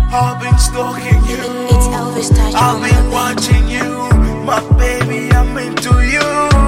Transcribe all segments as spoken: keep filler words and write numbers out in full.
I've been stalking you. It's Elvis Touch. I've been watching you. My baby, I'm into you.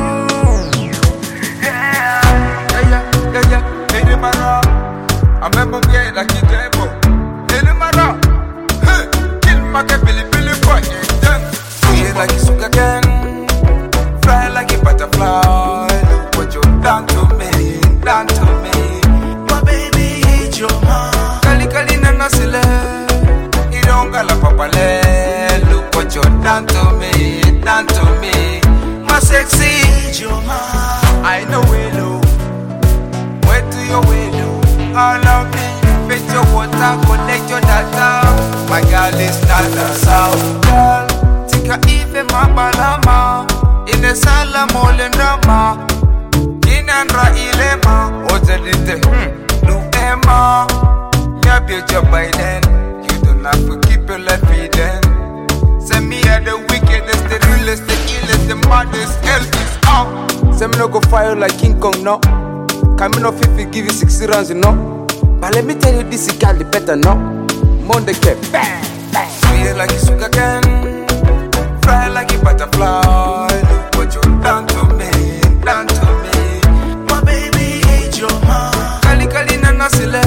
Yeah, yeah, yeah, yeah, yeah. Hey, the mara. I'm a mom, yeah, like you devil. Hey, the mara. Hey, kill my Billy Billy boy. Feel like you sugar again. Fly like a butterfly. Look what you done to me, done to me. My baby, it's your mom. Kali kali na nasile. Idonga la papale. Look what you done to me, done to me. My sexy, it's your mom. I know we low. Where to your window? All of me. Fit your water, connect your data. My girl is not a sound girl. Tika ife mabalama. In the sala molenama. Inandra ilema. Ote dite, hmm, no ema. Ya beauty by then. You don't have to keep your life hidden. Send me at the wickedest, the realest, the illest, the maddest, Elvis out. Send me no go fire like King Kong, no. Come in off if we give you sixty rounds, you know. But let me tell you this, you can't better, no. Monday kept bang, bang. Feel like you sugar again. Fly like a butterfly. Look what you done to me, done to me. My baby, it's your mom. Kali kali na nasile.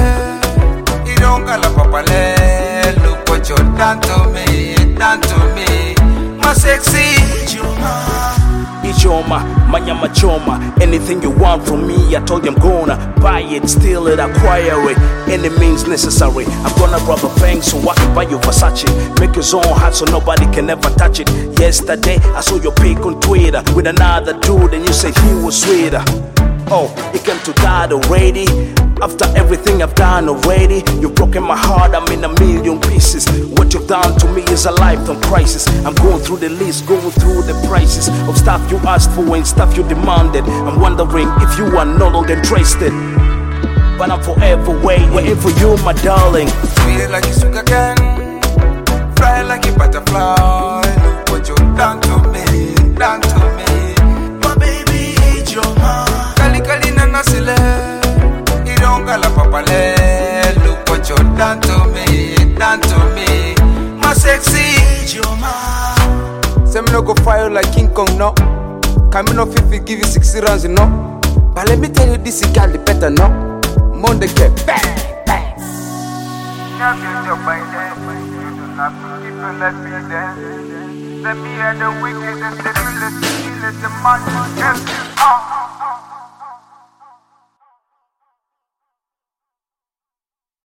Idonga la papale. Look what you done to me, done to me. My sexy, it's your mom. Ichoma, manyama choma. Anything you want from me, I told you I'm gonna buy it, steal it, acquire it. Any means necessary. I'm gonna rob a bank so I can buy you Versace. Make your own hat so nobody can ever touch it. Yesterday, I saw your pic on Twitter with another dude and you said he was sweeter. Oh, it came to that already. After everything I've done already, you've broken my heart, I'm in a million pieces. What you've done to me is a lifetime crisis. I'm going through the list, going through the prices of stuff you asked for and stuff you demanded. I'm wondering if you are no longer interested. But I'm forever waiting, waiting for you, my darling. Feel like you sugar again. Fly like a butterfly. Look what you done to me, done to me. My baby, it's your mom. Kali kali na nasile. Idonga la papale. Look what you done to me, done to me. My sexy, it's your mom. Send me no go fire like King Kong, no. Come in off if we give you sixty rounds, you know. But let me tell you this, you can't better, no. Monday kept bang, bang. Now you your by then. You don't have to keep your life hidden. Let me hear the wickedest, the realest, the illest, the maddest, Elvis out.